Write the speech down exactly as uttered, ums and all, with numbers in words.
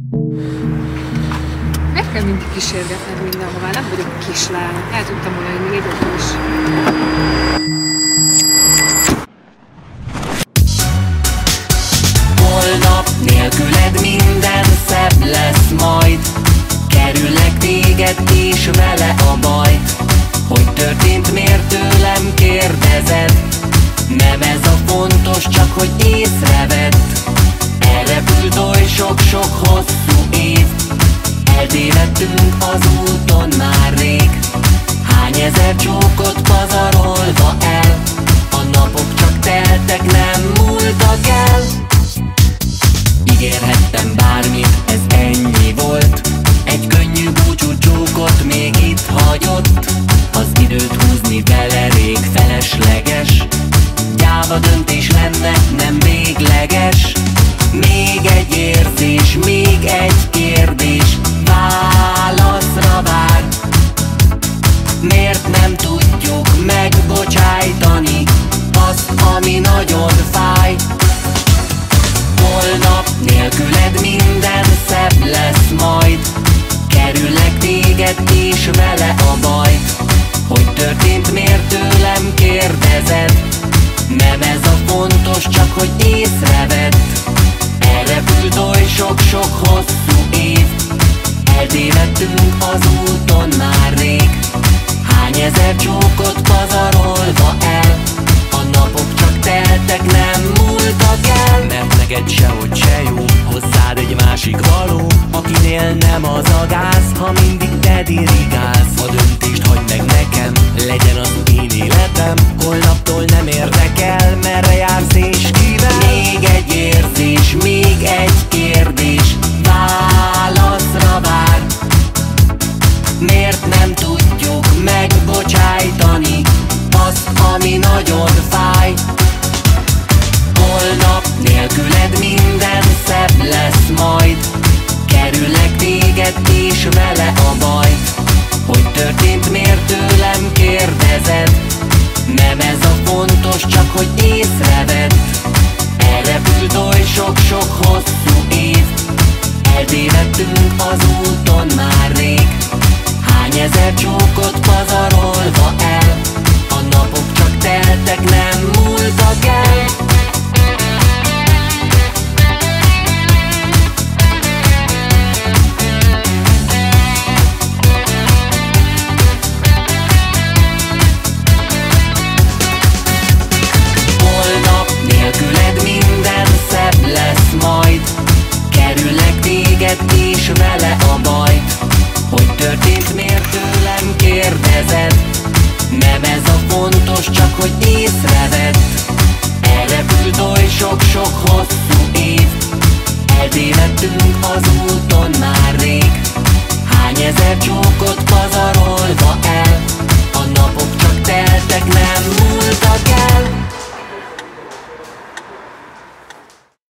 Miért kell mindig kísérgetned mindenhová? Nem vagyok kislány. El tudtam volna jönni egyedül is. Holnap nélküled minden szebb lesz majd. Kerüllek téged és vele a bajt. Hogy történt, miért tőlem kérdezed? Nem ez a fontos, csak hogy észrevedd. Elrepült oly sok-sok hosszú év. Eltévedtünk az úton már rég. Hány ezer csókot pazarolva el. A napok csak teltek, nem múltak el. Ígérhettem bármit, ez ennyi volt. Egy könnyű búcsú csókot még itt hagyott. Az időt húzni vele rég felesleges. Gyáva döntés lenne, nem végleges. Még egy érzés, még egy kérdés válaszra vár. Miért nem tudjuk megbocsájtani azt, ami nagyon fáj? Holnap nélküled minden szebb lesz majd. Kerüllek téged és vele a bajt. Hogy történt, miért tőlem kérdezed? Nem ez a fontos, csak hogy észrevedd. Elrepült oly sok-sok hosszú év. Eltévedtünk az úton már rég. Hány ezer csókot pazarolva el. A napok csak teltek, nem múltak el. Mert neked sehogy se jó, hozzád egy másik való, akinél nem az a gáz, ha mindig te dirigálsz. A döntést hagyd meg nekem, legyen az én életem. Holnaptól nem érdekel, merre jársz és kivel. Még egy érzés, még egy kérdés válaszra vár. Miért nem tudjuk megbocsájtani azt, ami nagyon fáj? Holnap nélküled minden szebb lesz majd. Kerüllek téged és vele a bajt. Hogy történt, miért tőlem kérdezed? Nem ez a fontos, csak hogy észrevedd. Elrepült oly sok-sok hosszú év. Eltévedtünk az úton már rég. Hány ezer csókot pazarolva el. A napok csak teltek, nem múltak el. Holnap nélküled minden szebb lesz majd. Kerüllek téged és vele a bajt. Hogy történt, miért tőlem kérdezed? Nem ez a fontos, csak hogy észrevedd. Elrepült oly sok-sok hosszú év. Eltévedtünk az úton már rég. Hány ezer csókot pazarolva